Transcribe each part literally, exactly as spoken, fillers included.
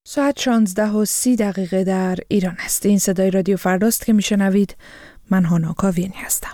ساعت شانزده و سی دقیقه در ایران است. این صدای رادیو فرداست که میشنوید. من هانا کاویانی هستم.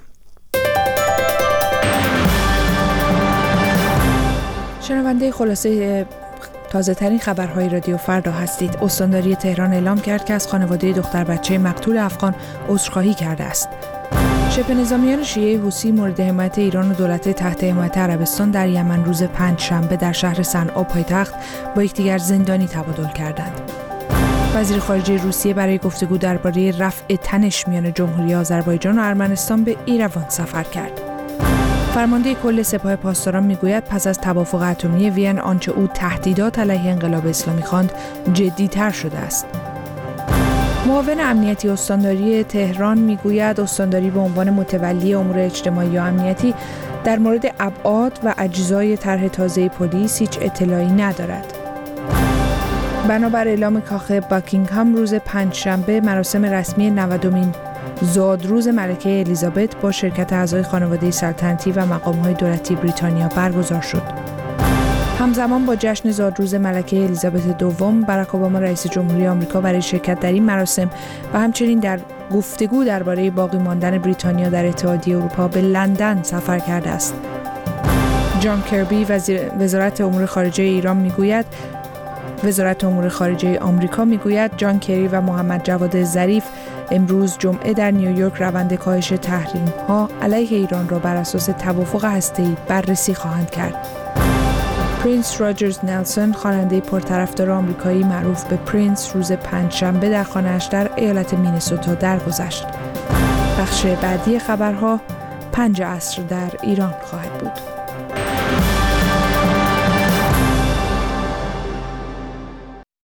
شنونده خلاصه تازه ترین خبرهای رادیو فردا هستید. استانداری تهران اعلام کرد که از خانواده دختر بچه مقتول افغان عذرخواهی کرده است. شبه نظامیان شیعه حوثی مورد حمایت ایران و دولت تحت حمایت عربستان در یمن روز پنج شنبه در شهر صنعا پایتخت با یکدیگر زندانی تبادل کردند. وزیر خارجه روسیه برای گفتگو درباره رفع تنش میان جمهوری آذربایجان و ارمنستان به ایروان سفر کرد. فرمانده کل سپاه پاسداران میگوید پس از توافق اتمی وین آنچه او تهدیدات علیه انقلاب اسلامی خواند جدی‌تر شده است. معاون امنیتی استانداری تهران میگوید استانداری به عنوان متولی امور اجتماعی و امنیتی در مورد ابعاد و اجزای طرح تازه پلیس هیچ اطلاعی ندارد. بنابر اعلام کاخ باکینگهام روز پنجشنبه مراسم رسمی نودمین زادروز ملکه الیزابت با شرکت اعضای خانواده سلطنتی و مقام‌های دولتی بریتانیا برگزار شد. همزمان با جشن زادروز ملکه الیزابت دوم، باراک اوباما رئیس جمهوری آمریکا برای شرکت در این مراسم و همچنین در گفتگو درباره باقی ماندن بریتانیا در اتحادیه اروپا به لندن سفر کرده است. جان کربی وزیر وزارت امور خارجه ایران میگوید وزارت امور خارجه آمریکا میگوید جان کری و محمد جواد ظریف امروز جمعه در نیویورک روند کاهش تحریم‌ها علیه ایران را بر اساس توافق هسته‌ای بررسی خواهند کرد. پرینس راجرز نلسون خواننده پرطرفدار آمریکایی معروف به پرینس روز پنجشنبه در خانه‌اش در ایالت مینسوتا درگذشت. بخش بعدی خبرها پنج عصر در ایران خواهد بود.